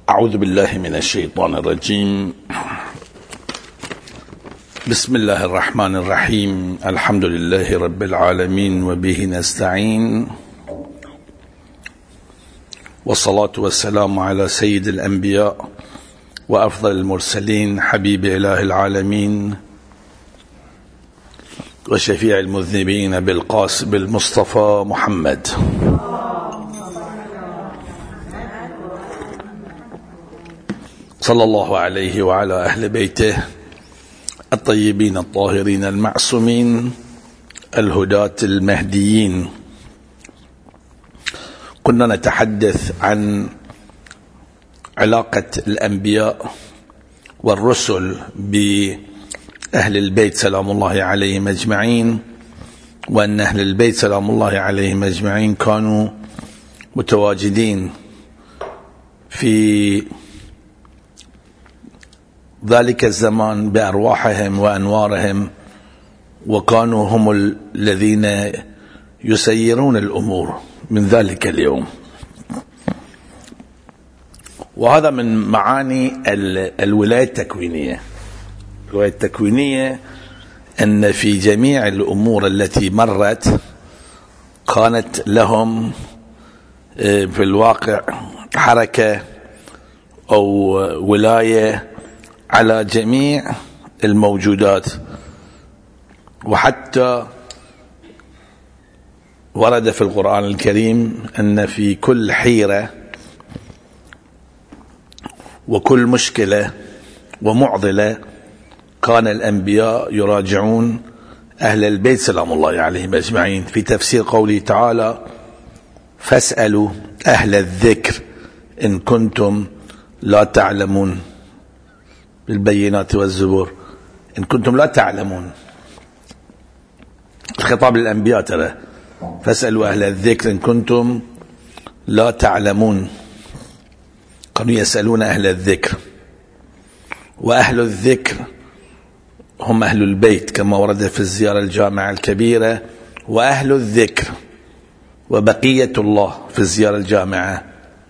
أعوذ بالله من الشيطان الرجيم. بسم الله الرحمن الرحيم. الحمد لله رب العالمين وبه نستعين، والصلاة والسلام على سيد الأنبياء وأفضل المرسلين، حبيب إله العالمين وشفيع المذنبين بالقاسم بالمصطفى محمد. صلى الله عليه وعلى أهل بيته الطيبين الطاهرين المعصومين الهداة المهديين. كنا نتحدث عن علاقة الأنبياء والرسل بأهل البيت سلام الله عليهم أجمعين، وأن أهل البيت سلام الله عليهم أجمعين كانوا متواجدين في ذلك الزمان بأرواحهم وأنوارهم، وكانوا هم الذين يسيرون الأمور من ذلك اليوم. وهذا من معاني الولاية التكوينية. الولاية التكوينية أن في جميع الأمور التي مرت كانت لهم في الواقع حركة أو ولاية على جميع الموجودات. وحتى ورد في القرآن الكريم أن في كل حيرة وكل مشكلة ومعضلة كان الأنبياء يراجعون أهل البيت سلام الله عليهم أجمعين، في تفسير قوله تعالى: فاسألوا أهل الذكر إن كنتم لا تعلمون، بالبينات والزبور، إن كنتم لا تعلمون. الخطاب للأنبياء ترى، فاسألوا أهل الذكر إن كنتم لا تعلمون. كانوا يسألون أهل الذكر، وأهل الذكر هم أهل البيت كما ورد في الزيارة الجامعة الكبيرة، وأهل الذكر وبقية الله في الزيارة الجامعة.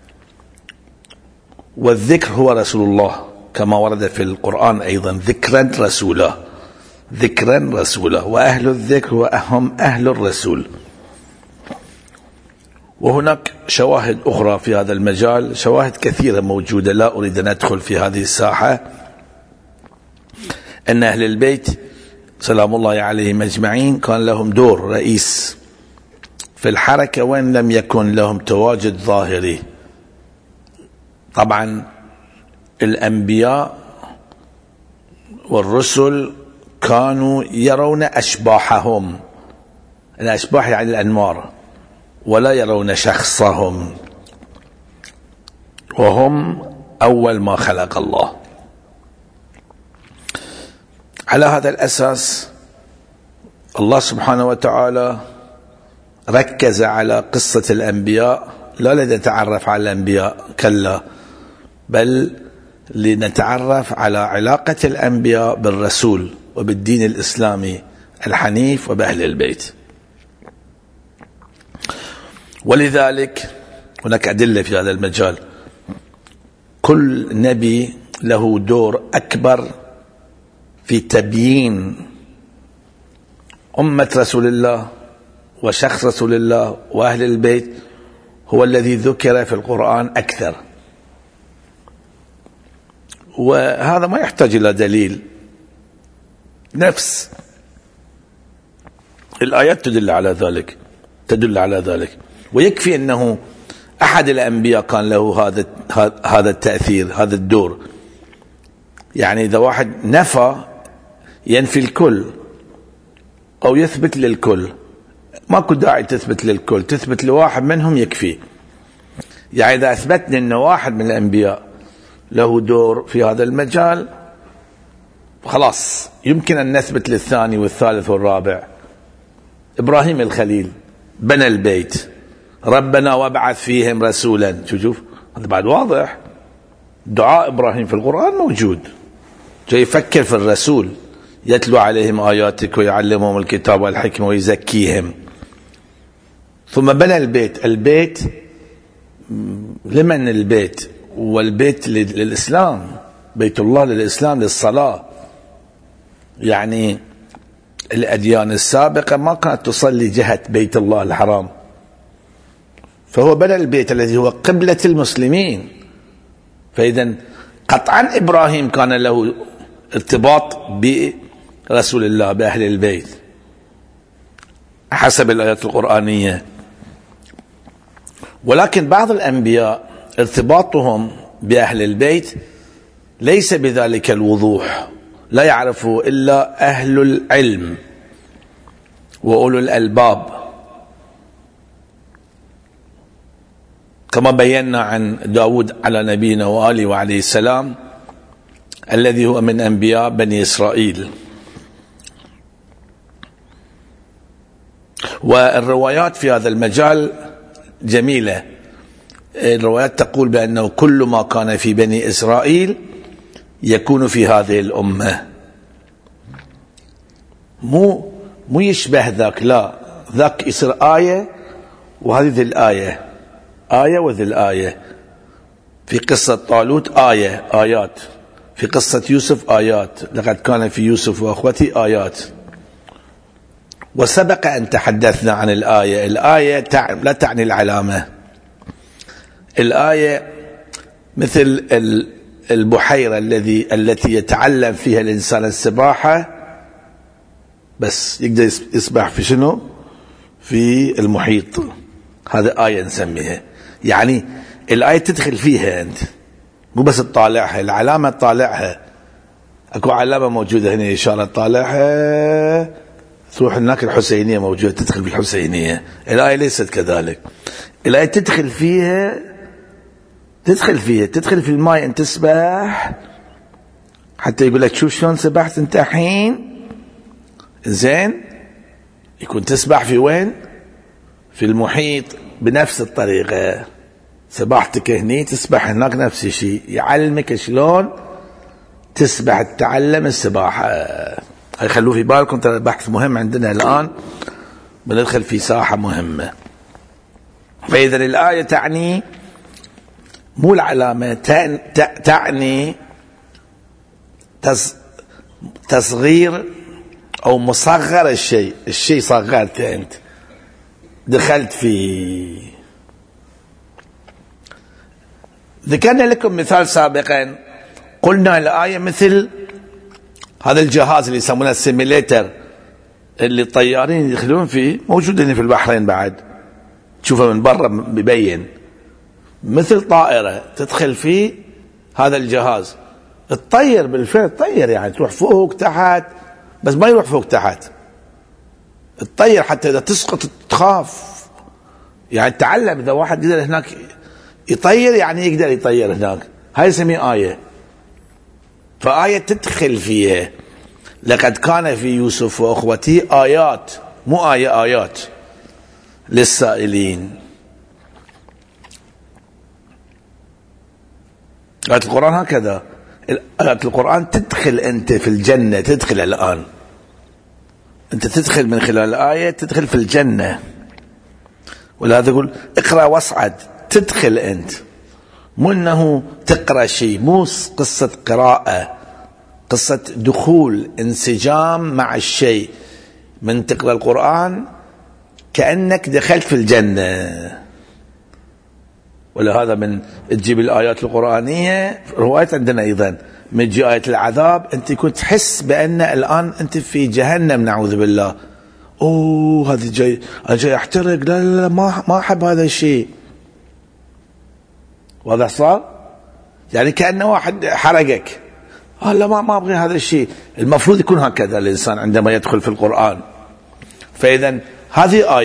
والذكر هو رسول الله كما ورد في القرآن أيضا: ذكرا رسولا، ذكرا رسولا. وأهل الذكر هم أهل الرسول. وهناك شواهد أخرى في هذا المجال، شواهد كثيرة موجودة، لا أريد أن أدخل في هذه الساحة. أن أهل البيت سلام الله عليهم أجمعين كان لهم دور رئيس في الحركة، وإن لم يكن لهم تواجد ظاهري. طبعا الأنبياء والرسل كانوا يرون أشباحهم، الأشباح يعني الأنوار، ولا يرون شخصهم، وهم أول ما خلق الله. على هذا الأساس الله سبحانه وتعالى ركز على قصة الأنبياء، لا لنتعرف على الأنبياء كلا، بل لنتعرف على علاقة الأنبياء بالرسول وبالدين الإسلامي الحنيف وبأهل البيت. ولذلك هناك أدلة في هذا المجال. كل نبي له دور أكبر في تبيين أمة رسول الله وشخص رسول الله وأهل البيت، هو الذي ذكر في القرآن أكثر. وهذا ما يحتاج إلى دليل، نفس الآيات تدل على ذلك. ويكفي أنه أحد الأنبياء كان له هذا التأثير، هذا الدور. يعني إذا واحد نفى ينفي الكل أو يثبت للكل، ماكو داعي تثبت للكل، تثبت لواحد منهم يكفي. يعني إذا أثبتنا أن واحد من الأنبياء له دور في هذا المجال، خلاص يمكن أن نثبت للثاني والثالث والرابع. إبراهيم الخليل بنى البيت، ربنا وابعث فيهم رسولا. شوف هذا بعد واضح. دعاء إبراهيم في القرآن موجود، جاي يفكر في الرسول، يتلو عليهم آياتك ويعلمهم الكتاب والحكمة ويزكيهم. ثم بنى البيت. البيت لمن البيت؟ والبيت للإسلام، بيت الله للإسلام للصلاة. يعني الأديان السابقة ما كانت تصلي جهة بيت الله الحرام، فهو بنى البيت الذي هو قبلة المسلمين. فإذا قطعا إبراهيم كان له ارتباط برسول الله بأهل البيت حسب الآيات القرآنية. ولكن بعض الأنبياء ارتباطهم بأهل البيت ليس بذلك الوضوح، لا يعرفه إلا أهل العلم وأولو الألباب، كما بينا عن داود على نبينا وآله وعليه السلام الذي هو من أنبياء بني إسرائيل. والروايات في هذا المجال جميلة. الروايات تقول بأنه كل ما كان في بني إسرائيل يكون في هذه الأمة. مو يشبه ذاك، لا، ذاك يصير آية وهذه ذي الآية، آية وذي الآية. في قصة طالوت آيات، في قصة يوسف آيات، لقد كان في يوسف وأخوته آيات. وسبق أن تحدثنا عن الآية. الآية لا تعني العلامة. الآية مثل البحيرة التي يتعلم فيها الإنسان السباحة، بس يقدر يسبح في شنو؟ في المحيط. هذا آية نسميها. يعني الآية تدخل فيها أنت، مو بس تطالعها. العلامة تطالعها، أكو علامة موجودة هنا إشارة تطالعها، تروح هناك الحسينية موجودة، تدخل في الحسينية. الآية ليست كذلك. الآية تدخل فيها، تدخل في الماء. أنت تسبح حتى يقول لك شوف شلون سبحت أنت الحين. زين، يكون تسبح في وين؟ في المحيط بنفس الطريقة. سباحتك هني تسبح هناك نفس الشيء. يعلمك شلون تسبح، تتعلم السباحة. هاي خلوه في بالكم، ترى البحث مهم عندنا الآن، بندخل في ساحة مهمة. فإذا الآية تعني مو العلامة، تعني تصغير أو مصغر الشيء صغرته أنت، دخلت فيه. ذكرنا لكم مثال سابقا، قلنا الآية مثل هذا الجهاز اللي يسمونه السيميليتر، اللي الطيارين يدخلون فيه، موجود هنا في البحرين بعد، تشوفه من برا بيبين مثل طائرة تدخل فيه هذا الجهاز، تطير بالفعل، تطير يعني تروح فوق تحت، بس ما يروح فوق تحت، تطير حتى إذا تسقط تخاف. يعني تعلم، إذا واحد يقدر هناك يطير يعني يقدر يطير هناك. هاي يسميه آية. فآية تدخل فيها. لقد كان في يوسف وأخوته آيات، مو آيات للسائلين. آيات القرآن هكذا. آيات القرآن تدخل أنت في الجنة، تدخل الآن أنت تدخل من خلال الآية، تدخل في الجنة. ولهذا يقول اقرأ واصعد، تدخل أنت، مو أنه تقرأ شيء، مو قصة قراءة، قصة دخول، انسجام مع الشيء. من تقرأ القرآن كأنك دخلت في الجنة. ولهذا من تجيب الآيات القرآنية، روايات عندنا أيضا، من تجي آية العذاب أنت كنت تحس بأن الآن أنت في جهنم، نعوذ بالله. هذا جاي، أنا جاي أحترق، لا ما أحب هذا الشيء. واضح صار؟ يعني كأنه واحد حرقك، لا ما أبغي هذا الشيء. المفروض يكون هكذا الإنسان عندما يدخل في القرآن. فإذا هذه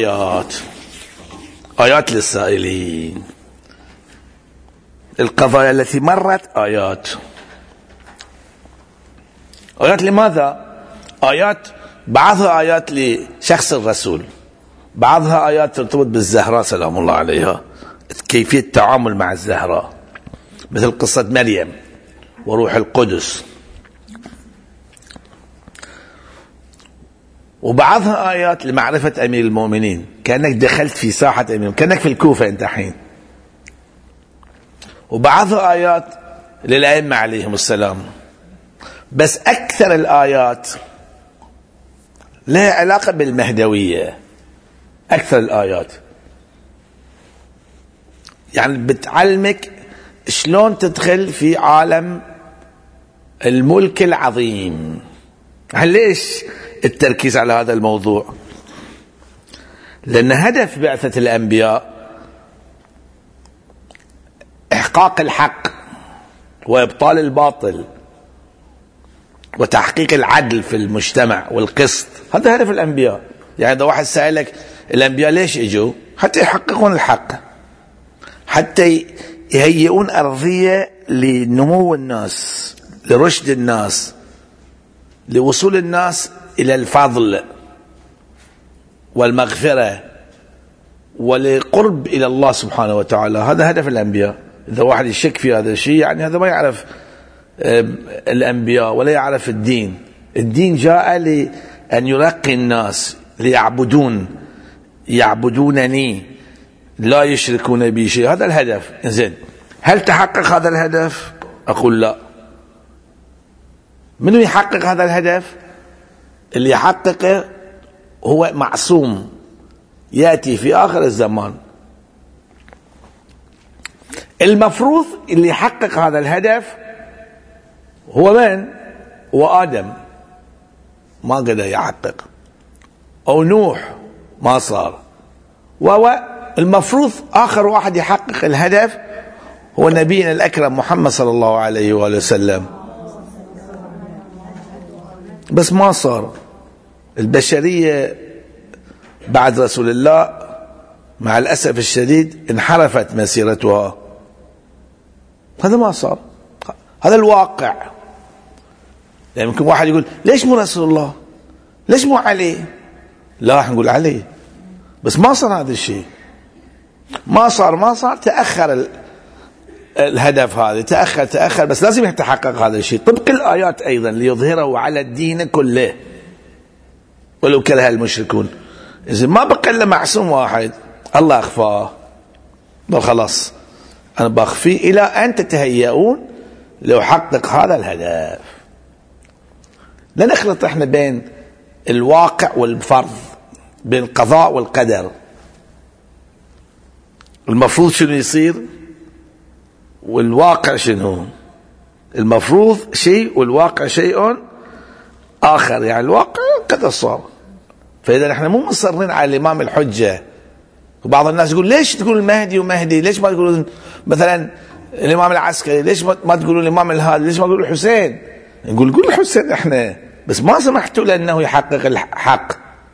آيات للسائلين. القضايا التي مرت آيات لماذا؟ آيات بعضها آيات لشخص الرسول، بعضها آيات ترتبط بالزهراء سلام الله عليها، كيفية التعامل مع الزهراء، مثل قصة مريم وروح القدس. وبعضها آيات لمعرفة أمير المؤمنين، كأنك دخلت في ساحة أمير، كأنك في الكوفة أنت حين. وبعضها آيات للأئمة عليهم السلام، بس أكثر الآيات لها علاقة بالمهدوية. أكثر الآيات يعني بتعلمك شلون تدخل في عالم الملك العظيم. ليش التركيز على هذا الموضوع؟ لأن هدف بعثة الأنبياء إحقاق الحق وإبطال الباطل وتحقيق العدل في المجتمع والقسط. هذا هدف الأنبياء. يعني إذا واحد سألك الأنبياء ليش اجوا؟ حتى يحققون الحق، حتى يهيئون أرضية لنمو الناس، لرشد الناس، لوصول الناس إلى الفضل والمغفرة ولقرب إلى الله سبحانه وتعالى. هذا هدف الأنبياء. إذا واحد يشك في هذا الشيء يعني هذا ما يعرف الأنبياء ولا يعرف الدين. الدين جاء لأن يرقي الناس يعبدونني لا يشركون بي شيء. هذا الهدف. زين، هل تحقق هذا الهدف؟ أقول لا. من يحقق هذا الهدف؟ اللي يحققه هو معصوم يأتي في آخر الزمان. المفروض اللي يحقق هذا الهدف هو من؟ هو آدم، ما قدر يحقق، أو نوح ما صار. وهو المفروض آخر واحد يحقق الهدف هو نبينا الأكرم محمد صلى الله عليه وآله وسلم، بس ما صار. البشرية بعد رسول الله مع الأسف الشديد انحرفت مسيرتها. هذا ما صار. هذا الواقع. يعني يمكن واحد يقول ليش مو رسول الله؟ ليش مو علي؟ لا، نقول علي، بس ما صار هذا الشيء. ما صار تأخر الهدف هذا، تأخر بس لازم يتحقق هذا الشيء طبق الآيات أيضا ليظهره على الدين كله ولو كره المشركون. إذا ما بقى إلا معصوم واحد الله أخفاه، بل خلاص أنا بخفيه إلى أن تتهيئون ليحقق هذا الهدف. لا نخلط احنا بين الواقع والفرض، بين القضاء والقدر. المفروض شنو يصير والواقع شنو؟ المفروض شيء والواقع شيء آخر. يعني الواقع قد صار. فإذا نحن مو مصرين على الإمام الحجة. وبعض الناس يقول ليش تقول المهدي ومهدي؟ ليش ما تقولون مثلا الإمام العسكري؟ ليش ما تقولون الإمام الهادي؟ ليش ما تقولون الحسين؟ نقول قول الحسين احنا، بس ما سمحتوا له أنه يحقق الحق.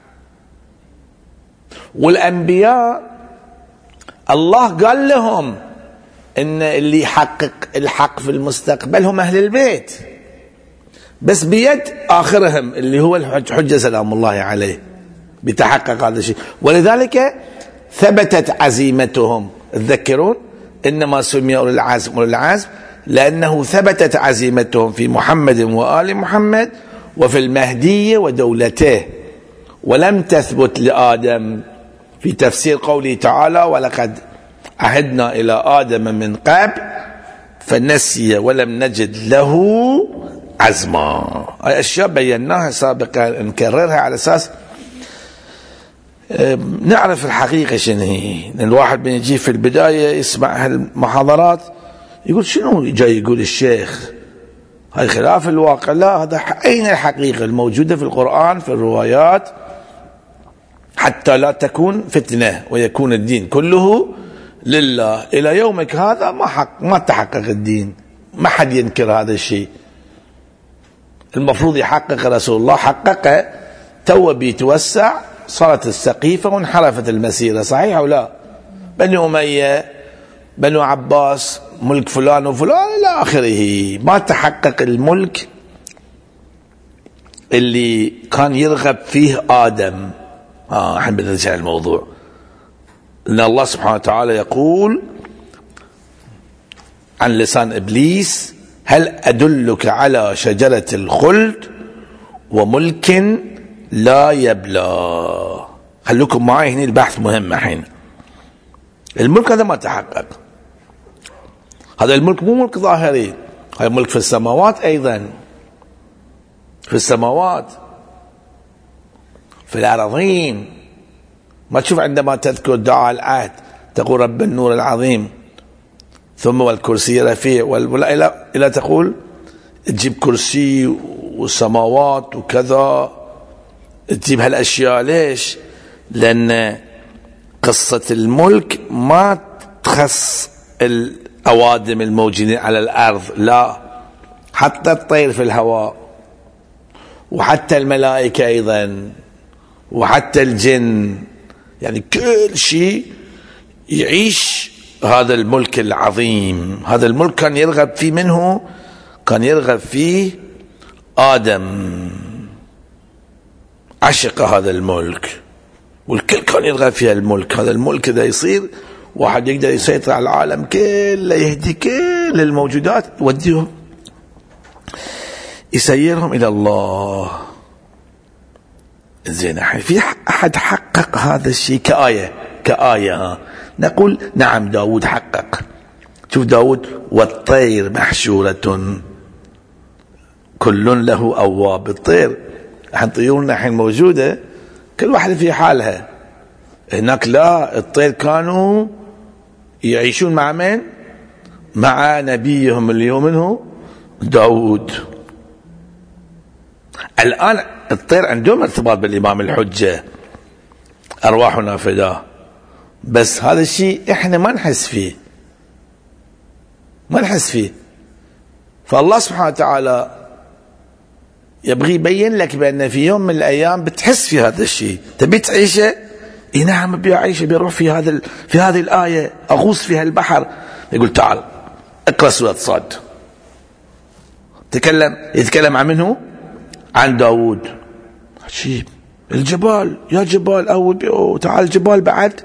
والأنبياء الله قال لهم ان اللي يحقق الحق في المستقبل هم أهل البيت، بس بيد آخرهم اللي هو الحجة سلام الله عليه بتحقق هذا الشيء. ولذلك ثبتت عزيمتهم. تذكرون إنما سمي أولي العزم لأنه ثبتت عزيمتهم في محمد وآل محمد وفي المهدي ودولته، ولم تثبت لآدم في تفسير قوله تعالى ولقد عهدنا إلى آدم من قبل فنسي ولم نجد له عزما. هاي أشياء بيناها سابقا نكررها على أساس نعرف الحقيقة شنو هي. الواحد بيجي في البداية يسمع هالمحاضرات يقول شنو جاي يقول الشيخ؟ هاي خلاف الواقع. لا، هذا أين الحقيقة الموجودة في القرآن في الروايات، حتى لا تكون فتنة ويكون الدين كله لله. إلى يومك هذا ما تحقق الدين، ما حد ينكر هذا الشيء. المفروض يحقق رسول الله، حققه، تو بيتوسع، صارت السقيفة وانحرفت المسيرة. صحيح أو لا؟ بنو أمية، بنو عباس، ملك فلان وفلان إلى آخره، ما تحقق الملك اللي كان يرغب فيه آدم. الحين بنرجع الموضوع. إن الله سبحانه وتعالى يقول عن لسان إبليس هل أدلك على شجرة الخلد وملك لا يبلى. خلوكم معي هنا، البحث مهم الحين. الملك هذا ما تحقق. هذا الملك مو ملك ظاهري، هذا ملك في السماوات أيضا، في السماوات، في الأراضين. ما تشوف عندما تذكر دعاء العهد تقول رب النور العظيم ثم والكرسي رفيع إلى تقول تجيب كرسي والسماوات وكذا، تجيب هالأشياء. ليش؟ لأن قصة الملك ما تخص الأوادم الموجودين على الأرض، لا، حتى الطير في الهواء، وحتى الملائكة أيضا، وحتى الجن، يعني كل شيء يعيش هذا الملك العظيم. هذا الملك كان يرغب فيه منه، كان يرغب فيه آدم، عشق هذا الملك، والكل كان يرغب فيه الملك. هذا الملك إذا يصير واحد يقدر يسيطر على العالم كله، يهدي كل الموجودات، يوديهم يسيرهم إلى الله. زين، في أحد حقق هذا الشيء كآية نقول نعم داود حقق. شوف داود: والطير محشورة كل له أواب. الطير، الحين طيورنا الحين موجودة كل واحدة في حالها، هناك لا، الطير كانوا يعيشون مع من؟ مع نبيهم اللي هو منه داود. الآن الطير عندهم ارتباط بالإمام الحجة، أرواحنا فداه، بس هذا الشيء إحنا ما نحس فيه. فالله سبحانه وتعالى يبغي يبين لك بأن في يوم من الأيام بتحس في هذا الشيء، تبي تعيشه. نعم ابي اعيشه، بيروح في هذه الآية أغوص في هالبحر. يقول تعال اقرأ سورة صاد. يتكلم عن منه؟ عن داود. عجيب. الجبال، يا جبال أول تعال الجبال بعد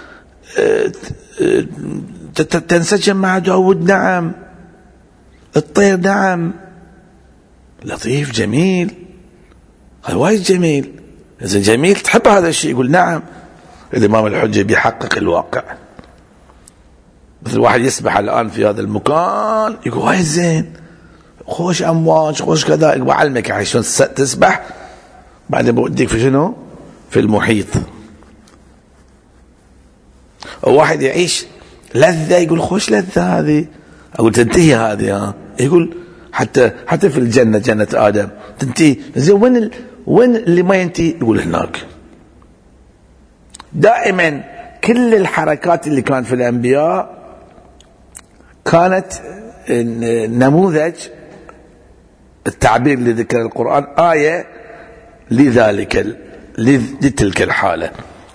تنسجم مع داود. نعم. الطير نعم. لطيف جميل، هذا وايد جميل. إذا جميل تحب هذا الشيء. يقول نعم. الإمام الحجة بيحقق الواقع. مثل واحد يسبح الآن في هذا المكان يقول وايد زين، خوش أمواج، خوش كذا. يقول بعلمك يعني شلون تسبح، بعدين بوديك في شنو؟ في المحيط. وواحد يعيش لذة يقول خوش لذة هذه، أقول تنتهي هذه. يقول حتى في الجنة، جنة آدم تنتهي. زين وين اللي ما ينتهي؟ يقول هناك. دائما كل الحركات اللي كانت في الأنبياء كانت نموذج، التعبير اللي ذكر القرآن آية لتلك الحالة.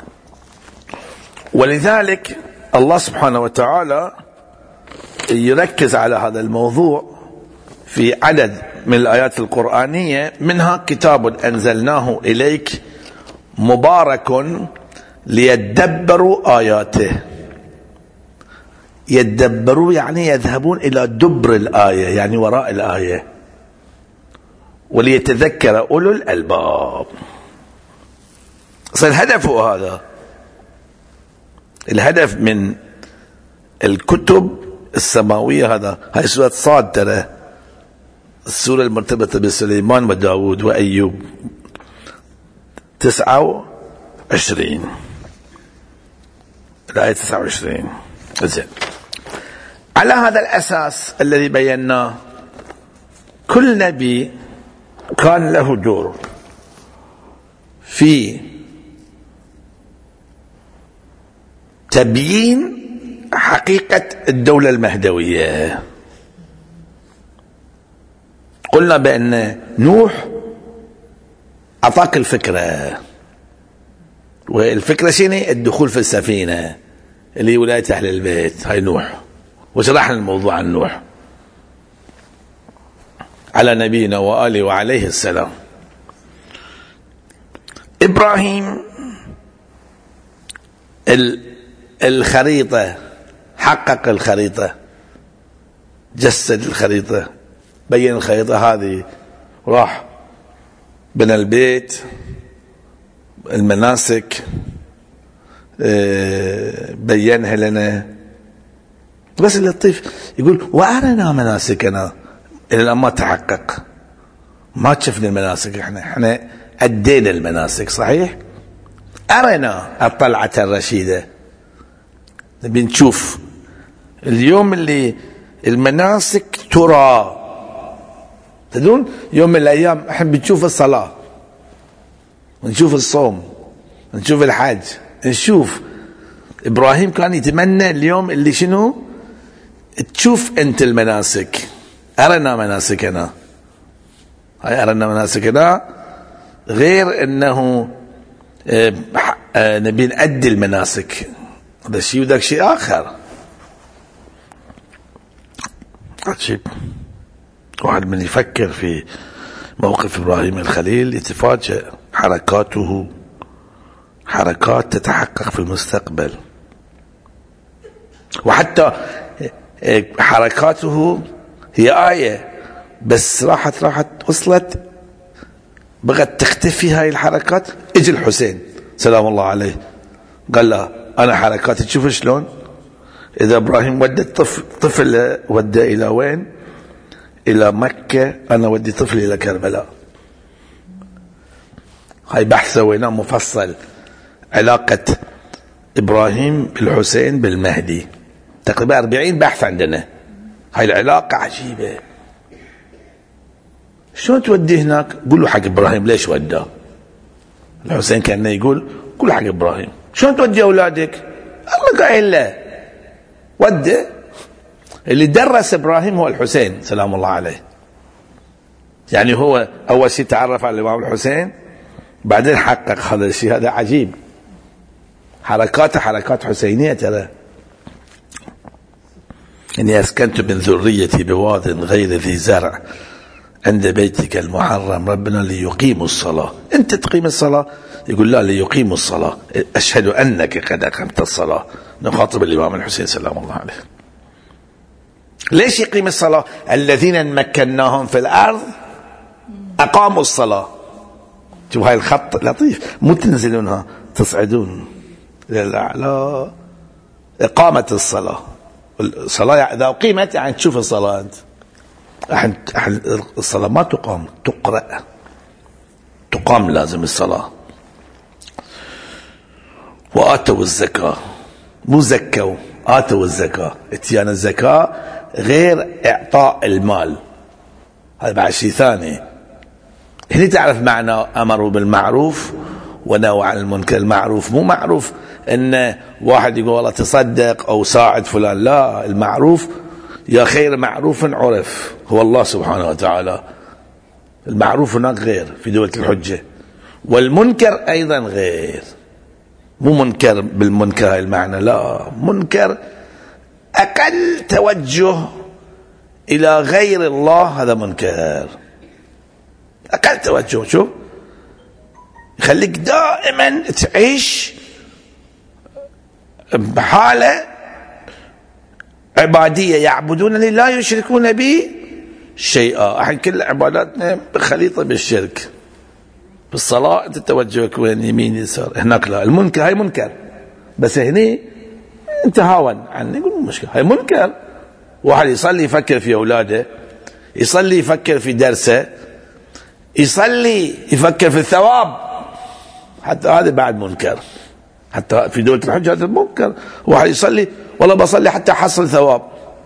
ولذلك الله سبحانه وتعالى يركز على هذا الموضوع في عدد من الآيات القرآنية، منها كتاب أنزلناه إليك مبارك ليدبروا آياته. يدبروا يعني يذهبون إلى دبر الآية، يعني وراء الآية، وليتذكر أولو الألباب. الهدف هو هذا. الهدف من الكتب السماوية هذا. هاي سورة صاد، ترى السورة المرتبطة بسليمان وداود وأيوب، 29 الآية 29. زين، على هذا الأساس الذي بيناه، كل نبي كان له دور في تبيين حقيقة الدولة المهدوية. قلنا بأن نوح أعطاك الفكرة، والفكرة شنو؟ الدخول في السفينة اللي هي ولاية أهل البيت. هاي نوح، وشرحنا الموضوع عن نوح على نبينا وآله وعليه السلام. إبراهيم الخريطة، حقق الخريطة، جسد الخريطة، بين الخريطة هذه، راح بنى البيت، المناسك بينها لنا، بس اللطيف يقول وأرنا مناسكنا، إلى الآن ما تحقق، ما شفنا المناسك. احنا أدينا المناسك صحيح، أرنا الطلعة الرشيدة، نبي نشوف اليوم اللي المناسك ترى. تدرون يوم من الأيام احنا بنشوف الصلاة، ونشوف الصوم، ونشوف الحج، نشوف. إبراهيم كان يتمنى اليوم اللي شنو؟ تشوف أنت المناسك. أرنا مناسكنا، هاي أرنا مناسكنا، غير أنه نبي نأدي المناسك، هذا شيء وذاك شيء آخر. عجيب. واحد من يفكر في موقف إبراهيم الخليل يتفاجأ، حركاته حركات تتحقق في المستقبل، وحتى حركاته هي آية، بس راحت وصلت، بغت تختفي هاي الحركات. اجي الحسين سلام الله عليه قال له أنا حركاتي تشوف شلون؟ إذا إبراهيم ودى طفل ودى إلى وين؟ إلى مكة، أنا ودي طفل إلى كربلاء. هاي بحث سويناه مفصل، علاقة إبراهيم بالحسين بالمهدي، تقريبا 40 بحث عندنا. هاي العلاقة عجيبة. شلون تودي هناك؟ قولوا حق إبراهيم ليش وداه. الحسين كان يقول قولوا حق إبراهيم شلون تودي أولادك؟ الله قايل له ودي. اللي درس إبراهيم هو الحسين سلام الله عليه، يعني هو أول شيء تعرف على الإمام الحسين، بعدين حقق هذا الشيء. هذا عجيب، حركاته حركات حسينية ترى. إني أسكنت من ذريتي بواد غير ذي زرع عند بيتك المحرم ربنا ليقيموا الصلاة. أنت تقيم الصلاة؟ يقول لا، ليقيموا الصلاة. أشهد أنك قد أقمت الصلاة. نخاطب الإمام الحسين سلام الله عليه. ليش يقيم الصلاة؟ الذين مكناهم في الأرض أقاموا الصلاة. شوف هاي الخط لطيف، مو تنزلونها تصعدون للأعلى. إقامة الصلاة، الصلاة إذا أقيمت يعني تشوف الصلاة. الصلاة ما تقام، تقرأ. تقام لازم الصلاة. وآتوا الزكاة، مو زكوا، آتوا الزكاة. اتيان الزكاة غير إعطاء المال، هذا بعد شيء ثاني. هنا تعرف معنى أمروا بالمعروف ونهوا عن المنكر. المعروف مو معروف ان واحد يقول والله تصدق او ساعد فلان، لا، المعروف يا خير معروف عرف هو الله سبحانه وتعالى. المعروف هناك غير في دولة الحجة، والمنكر ايضا غير. مو منكر بالمنكر هاي المعنى، لا، منكر اقل توجه الى غير الله، هذا منكر اقل توجه. شوف، يخليك دائما تعيش بحالة عبادية، يعبدونني لا يشركون بي شيئا. احنا كل عباداتنا خليطة بالشرك. بالصلاة انت توجهك وين؟ يمين يسار. هناك لا، المنكر هاي منكر، بس هني انت هاون عني، يقول مو مشكلة، هاي منكر. واحد يصلي يفكر في اولاده، يصلي يفكر في درسه، يصلي يفكر في الثواب، حتى هذا بعد منكر. حتى في دولة الحج هذا منكر. واحد يصلي والله بصلي حتى احصل ثواب،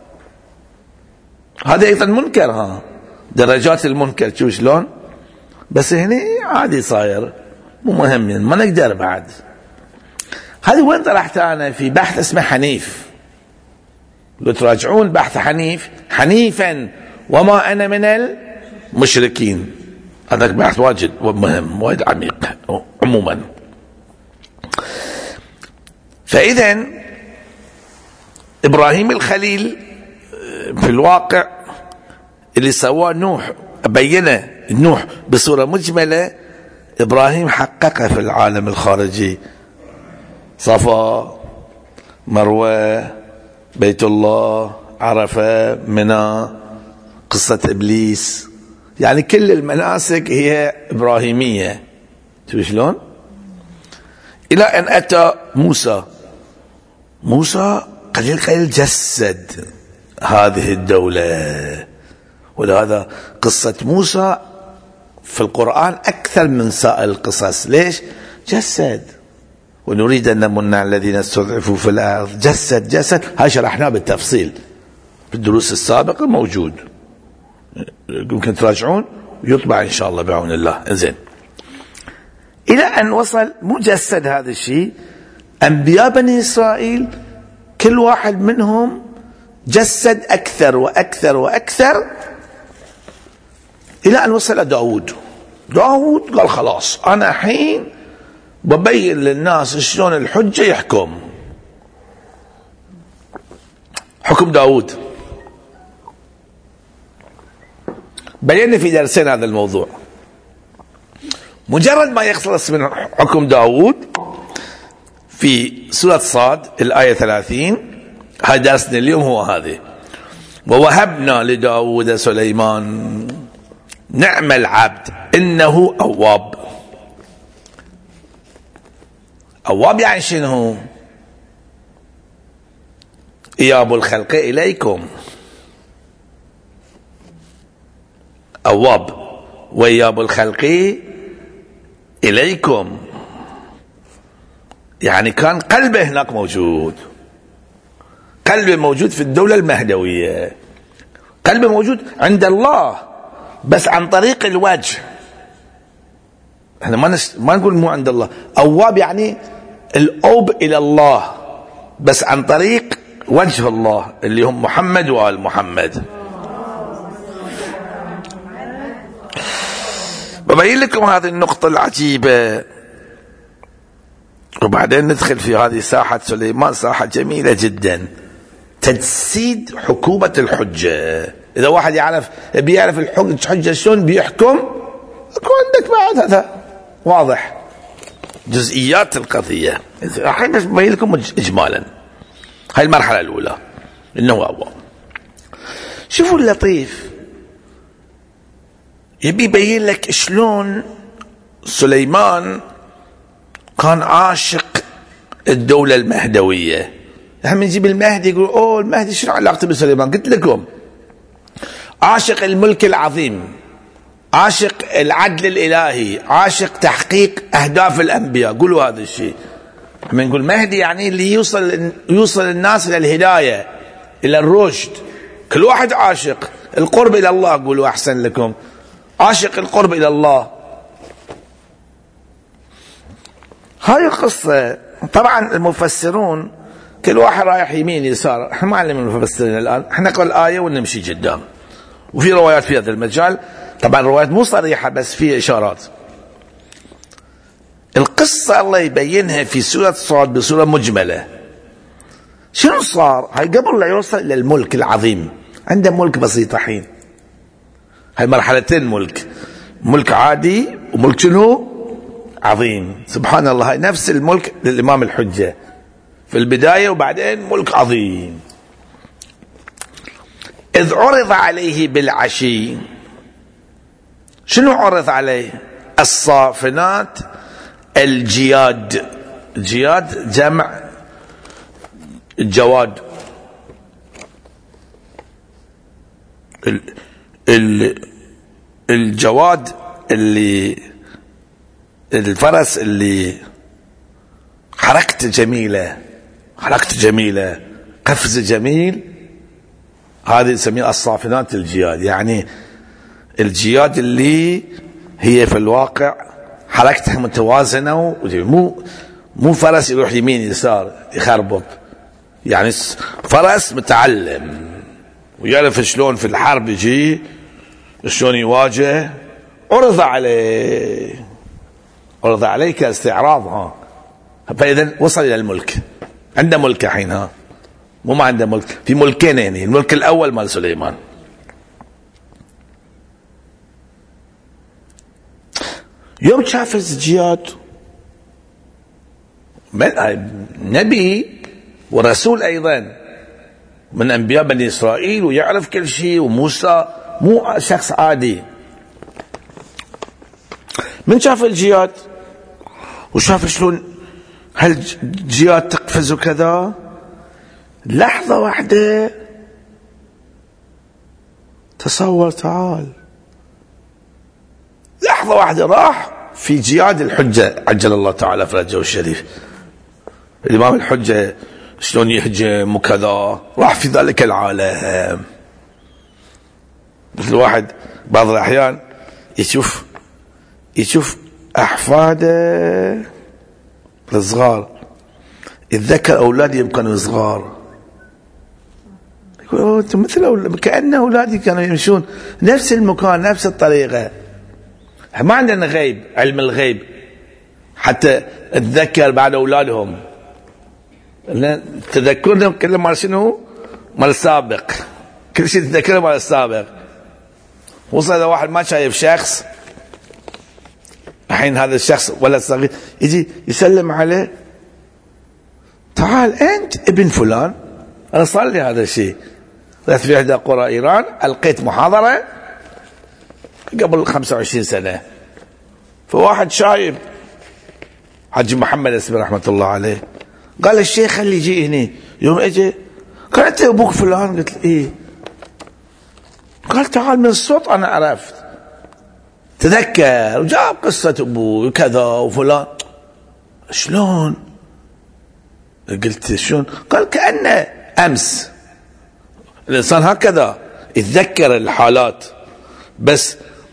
هذا ايضا منكر. ها درجات المنكر شو شلون، بس هنا عادي صاير، مو مهم، ما نقدر بعد. هذه وين طرحت انا؟ في بحث اسمه حنيف. لو تراجعون بحث حنيف، حنيفا وما انا من المشركين، هذا بحث واجد ومهم وايد عميق عموما. فإذا إبراهيم الخليل في الواقع اللي سواه نوح، بينه نوح بصورة مجملة، إبراهيم حققه في العالم الخارجي. صفا، مروة، بيت الله، عرفة، منى، قصة إبليس، يعني كل المناسك هي إبراهيمية. شوف شلون؟ إلى أن أتى موسى قليل قليل جسد هذه الدولة. ولهذا قصة موسى في القرآن أكثر من سائر القصص. ليش؟ جسد. ونريد أن نمن على الذين استضعفوا في الأرض. جسد. هاي شرحناه بالتفصيل في الدروس السابقة، موجود، يمكن تراجعون، يطبع إن شاء الله بعون الله. زين، إلى أن وصل مجسد هذا الشيء. أنبياء بني إسرائيل كل واحد منهم جسد أكثر وأكثر وأكثر، إلى أن وصل داود قال خلاص أنا الحين ببين للناس شلون الحجة يحكم. حكم داود بينا في درسين هذا الموضوع. مجرد ما يخلص من حكم داود في سورة صاد الآية 30، هاي درسنا اليوم هو هذه: ووهبنا لداود سليمان نعم العبد إنه أواب. أواب يعني شنو؟ إياب الخلق إليكم. أواب وإياب الخلق إليكم، يعني كان قلبه هناك موجود، قلبه موجود في الدولة المهدوية، قلبه موجود عند الله بس عن طريق الوجه. احنا ما نقول مو عند الله. أواب يعني الأوب إلى الله بس عن طريق وجه الله اللي هم محمد وآل محمد. ببين لكم هذه النقطة العجيبة، وبعدين ندخل في هذه ساحة سليمان، ساحة جميلة جدا، تجسيد حكومة الحجة. إذا واحد بيعرف الحجة شلون بيحكم، يكون عندك بعد هذا واضح جزئيات القضية. الحين بس ببين لكم إجمالا هاي المرحلة الأولى إنه أواب. شوفوا اللطيف، يبي يبين لك شلون سليمان كان عاشق الدولة المهدوية. نحن نجيب المهدي يقول اوه المهدي شنو علاقته بسليمان؟ قلت لكم عاشق الملك العظيم، عاشق العدل الإلهي، عاشق تحقيق أهداف الأنبياء. قولوا هذا الشيء. لما نقول مهدي يعني اللي يوصل الناس إلى الهداية، إلى الرشد. كل واحد عاشق القرب إلى الله. قولوا أحسن لكم، عاشق القرب إلى الله. هاي القصة طبعا المفسرون كل واحد رايح يمين يسار، احنا ما علمنا المفسرين الآن، احنا نقرأ الآية ونمشي قدام. وفي روايات في هذا المجال، طبعا روايات مو صريحة بس في إشارات. القصة الله يبينها في سورة صاد بصورة مجملة. شنو صار؟ هاي قبل لا يوصل إلى الملك العظيم، عنده ملك بسيط الحين. هاي مرحلتين ملك عادي وملك شنو؟ عظيم. سبحان الله، هاي نفس الملك للإمام الحجة في البداية، وبعدين ملك عظيم. إذ عرض عليه بالعشي، شنو عرض عليه؟ الصافنات الجياد. جياد جمع الجواد. الجواد اللي الفرس اللي حركته جميلة، قفز جميل، هذه نسميها الصافنات الجياد. يعني الجياد اللي هي في الواقع حركتها متوازنة، مو فرس يروح يمين يسار يخربط، يعني فرس متعلم ويعرف شلون في الحرب يجي، شلون يواجه. عرض عليه كاستعراض. فإذا وصل إلى الملك، عنده ملك الحين. مو ما عنده ملك، في ملكين يعني. الملك الأول مال سليمان. يوم شاف الجياد، نبي ورسول أيضا من أنبياء بني إسرائيل ويعرف كل شيء، وموسى مو شخص عادي. من شاف الجياد وشاف شلون هالجياد تقفز وكذا، لحظة واحدة تصور تعال، لحظة واحدة راح في جياد الحجة عجل الله تعالى فرجه الشريف، الإمام الحجة شلون يهجم وكذا، راح في ذلك العالم. مثل واحد بعض الأحيان يشوف أحفاده الصغار، يتذكر أولادي يوم كانوا صغار، يقول أنتم مثل كأن أولادي كانوا يمشون نفس المكان نفس الطريقة. ما عندنا غيب، علم الغيب حتى اتذكر بعد أولادهم، تذكرنا كل مال شنو؟ مال السابق، كل شيء تذكره مال السابق. وصل إذا واحد ما شايف شخص، الحين هذا الشخص ولد صغير يجي يسلم عليه، تعال أنت ابن فلان. أنا صار لي هذا الشيء، رحت في إحدى قرى إيران ألقيت محاضرة قبل 25 سنة، فواحد شايب حج محمد اسمه رحمة الله عليه قال الشيخ خلي يجي هنا. يوم اجي قال انت ابوك فلان؟ قلت له ايه. قال تعال من الصوت انا عرفت. تذكر وجاب قصة ابوه وكذا وفلان. شلون؟ قلت شلون؟ قال كأنه امس. الانسان هكذا يتذكر الحالات، بس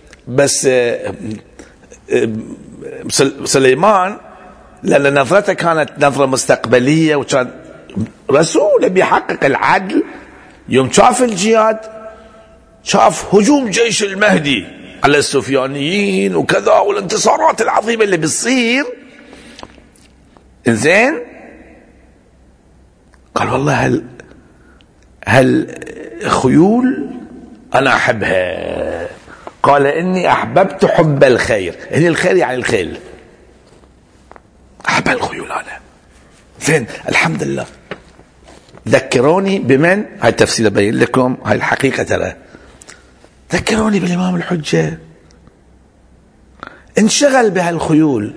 سليمان لأن نظرته كانت نظرة مستقبلية، وكان رسول بيحقق العدل. يوم شاف الجياد، شاف هجوم جيش المهدي على السفيانيين وكذا والانتصارات العظيمة اللي بتصير، إنزين قال والله خيول أنا أحبها. قال إني أحببت حب الخير، إن الخير يعني الخيل، أحب الخيول أنا. زين الحمد لله. ذكروني بمن؟ هاي التفسير أبين لكم، هاي الحقيقة ترى. ذكروني بالإمام الحجة، انشغل بهالخيول.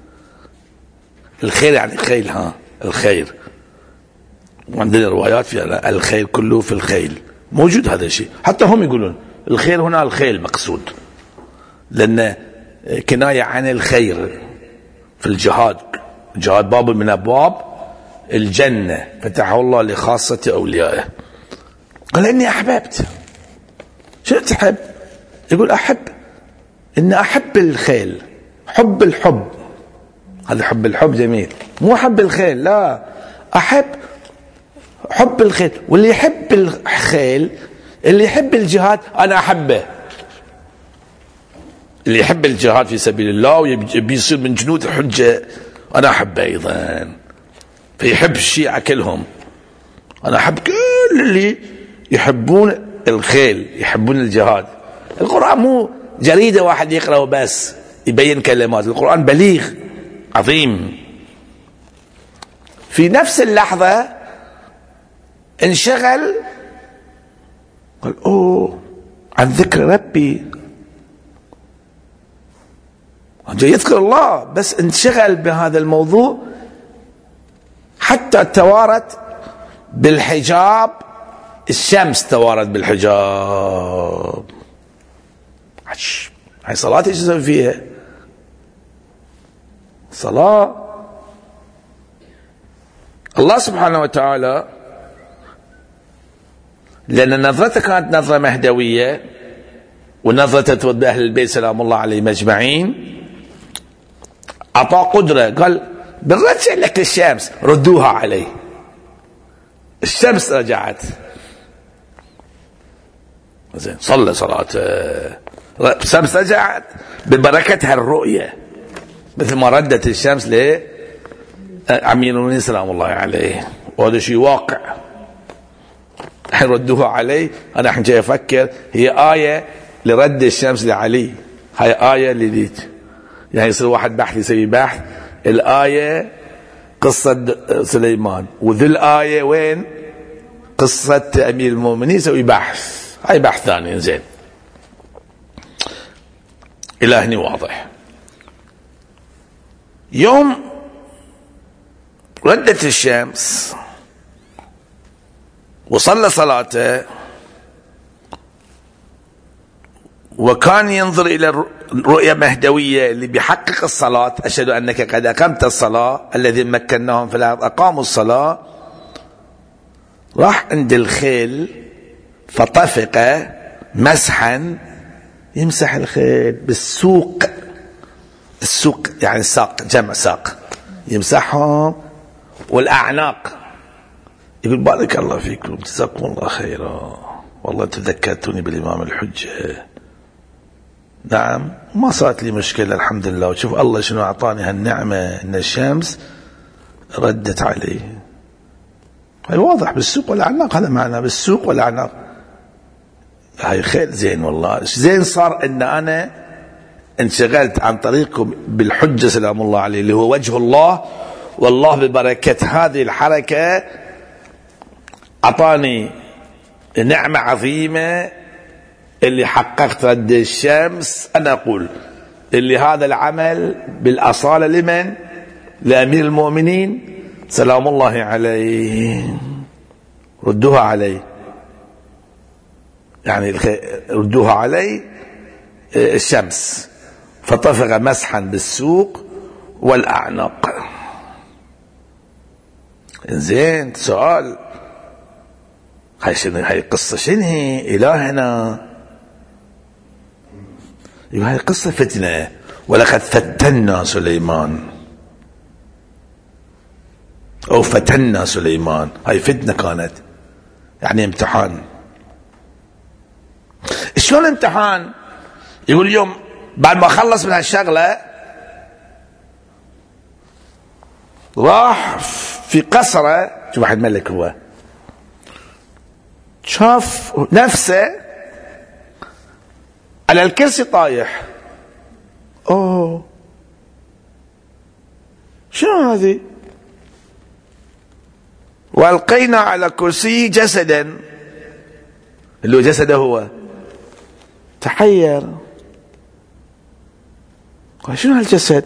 الخير يعني خيل، ها الخير، وعندنا روايات فيها الخير كله في الخيل، موجود هذا الشيء. حتى هم يقولون الخير هنا الخيل مقصود، لأن كناية عن الخير في الجهاد. الجهاد باب من أبواب الجنة فتحه الله لخاصة أوليائه. قال إني أحببت. شو تحب؟ يقول أحب، إن أحب الخيل، حب الحب. هذا حب الحب جميل، مو حب الخيل، لا، أحب حب الخيل. واللي يحب الخيل، اللي يحب الجهاد أنا أحبه. اللي يحب الجهاد في سبيل الله ويبي يصير من جنود الحجة أنا أحبه أيضا. فيحب الشيعة كلهم. أنا أحب كل اللي يحبون الخيل، يحبون الجهاد. القرآن مو جريدة واحد يقرأه بس يبين كلمات، القرآن بليغ عظيم. في نفس اللحظة انشغل، قال أوه عن ذكر ربي، يذكر الله، بس انشغل بهذا الموضوع حتى توارت بالحجاب. الشمس توارت بالحجاب. هاي صلاة ايش يسوي فيها؟ صلاة. الله سبحانه وتعالى لأن نظرته كانت نظرة مهدوية، ونظرته تود أهل البيت سلام الله عليهم أجمعين، أعطاه قدرة. قال بنرجع لك الشمس، ردوها عليه. الشمس رجعت. زين صلى صلاة، الشمس رجعت ببركتها الرؤية، مثل ما ردت الشمس لأمير المؤمنين سلام الله عليه. وهذا شيء واقع. الحين ردوها عليه. أنا الحين جاي أفكر هي آية لرد الشمس لعلي، هاي آية لديت. يعني يصير واحد بحث يسوي بحث، الآية قصة سليمان، وذي الآية وين؟ قصة أمير المؤمنين، يسوي بحث. هاي بحث ثاني. زين إلى هني واضح. يوم ردت الشمس وصلى صلاته وكان ينظر إلى رؤية مهدوية اللي بيحقق الصلاة، أشهد أنك قد أقمت الصلاة، الذين مكناهم في الأرض أقاموا الصلاة. راح عند الخيل فطفق مسحا، يمسح الخيل بالسوق، السوق يعني الساق، جمع ساق، يمسحهم والأعناق. يقول بارك الله فيكم، جزاكم الله خيرا، والله تذكرتوني بالإمام الحجة. نعم، ما صارت لي مشكلة الحمد لله، وشوف الله شنو أعطاني هالنعمة إن الشمس ردت علي. هاي واضح بالسوق والأعناق، هذا معنى بالسوق والأعناق. هاي خير زين والله، زين صار إن أنا انشغلت عن طريقكم بالحجة سلام الله عليه اللي هو وجه الله، والله ببركة هذه الحركة أعطاني نعمة عظيمة اللي حققت رد الشمس. أنا أقول اللي هذا العمل بالأصالة لمن؟ لأمير المؤمنين سلام الله عليه، ردوها علي، يعني ردوها علي الشمس، فطفق مسحا بالسوق والأعناق. زين، سؤال، هاي قصة شنو هي؟ إلهنا هاي قصة فتنة، ولقد فتنا سليمان أو فتنا سليمان، هاي فتنة كانت، يعني امتحان. شلون امتحان؟ يقول اليوم بعد ما خلص من هالشغلة راح في قصره، شوف واحد ملك هو، شاف نفسه على الكرسي طايح. اوه شنو هذه؟ والقينا على كرسي جسدا، اللي هو جسده هو، تحير، قال شنو هالجسد؟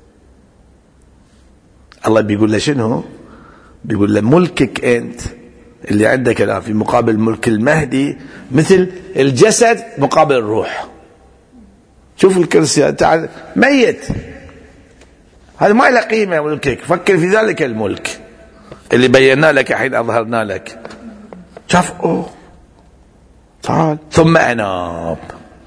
الله بيقول له شنو؟ بيقول له ملكك انت اللي عندك الان في مقابل ملك المهدي مثل الجسد مقابل الروح. شوف الكرسي تعال ميت، هذا ما له قيمه ملكك، فكر في ذلك الملك اللي بينا لك حين اظهرنا لك. شاف اوه تعال، ثم اناب،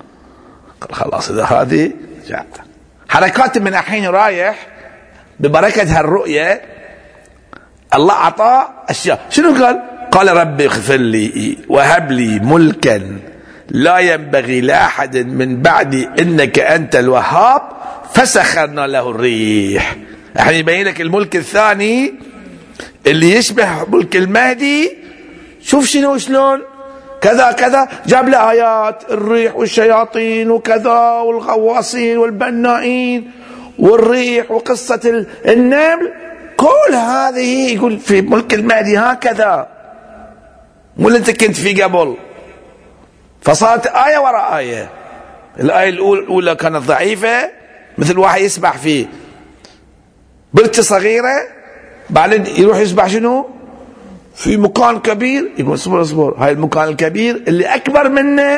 خلاص اذا هذه جاء حركات من الحين رايح ببركه هالرؤيه. الله اعطاه اشياء، شنو قال؟ قال ربي اغفر لي وهب لي ملكا لا ينبغي لاحد من بعدي انك انت الوهاب، فسخرنا له الريح. الحين يبين لك الملك الثاني اللي يشبه ملك المهدي. شوف شنو شلون كذا كذا، جاب له آيات الريح والشياطين وكذا والغواصين والبنائين والريح وقصة النمل، كل هذه يقول في ملك المهدي هكذا، مو اللي انت كنت فيه قبل. فصارت آية وراء آية. الآية الأولى كانت ضعيفة، مثل واحد يسبح في بركة صغيرة، بعدين يروح يسبح شنو في مكان كبير، يقول اصبر اصبر، هاي المكان الكبير اللي أكبر منه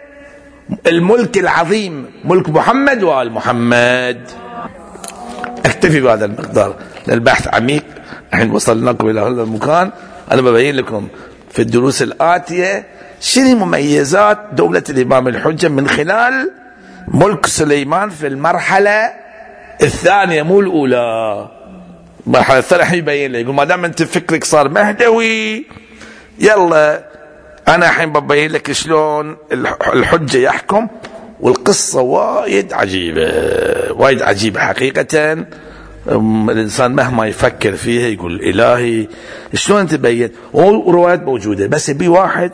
الملك العظيم، ملك محمد وآل محمد. اكتفي بهذا المقدار، للبحث عميق. الحين وصلناكم إلى هذا المكان. أنا ببين لكم في الدروس الآتية شنو مميزات دولة الإمام الحجة من خلال ملك سليمان في المرحلة الثانية مو الأولى. المرحلة الثانية يبين لي، يقول ما دام أنت فكرك صار مهدوي، يلا أنا الحين ببين لك شلون الحجة يحكم. والقصة وايد عجيبة، وايد عجيبة حقيقة. الإنسان مهما يفكر فيها يقول إلهي شلون تبين. وروايات موجودة، بس يبي واحد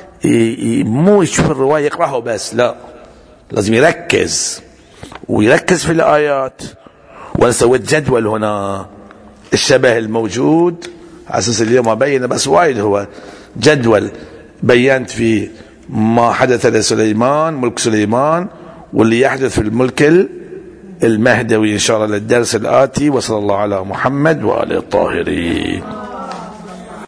مو يشوف الرواية يقرأها بس، لا، لازم يركز ويركز في الآيات. وأنا سويت جدول هنا الشبه الموجود على أساس اليوم أبين، بس وايد هو جدول بينت فيه ما حدث لسليمان، ملك سليمان، واللي يحدث في الملك المهدوي إن شاء الله للدرس الآتي. وصلى الله على محمد وآله الطاهرين.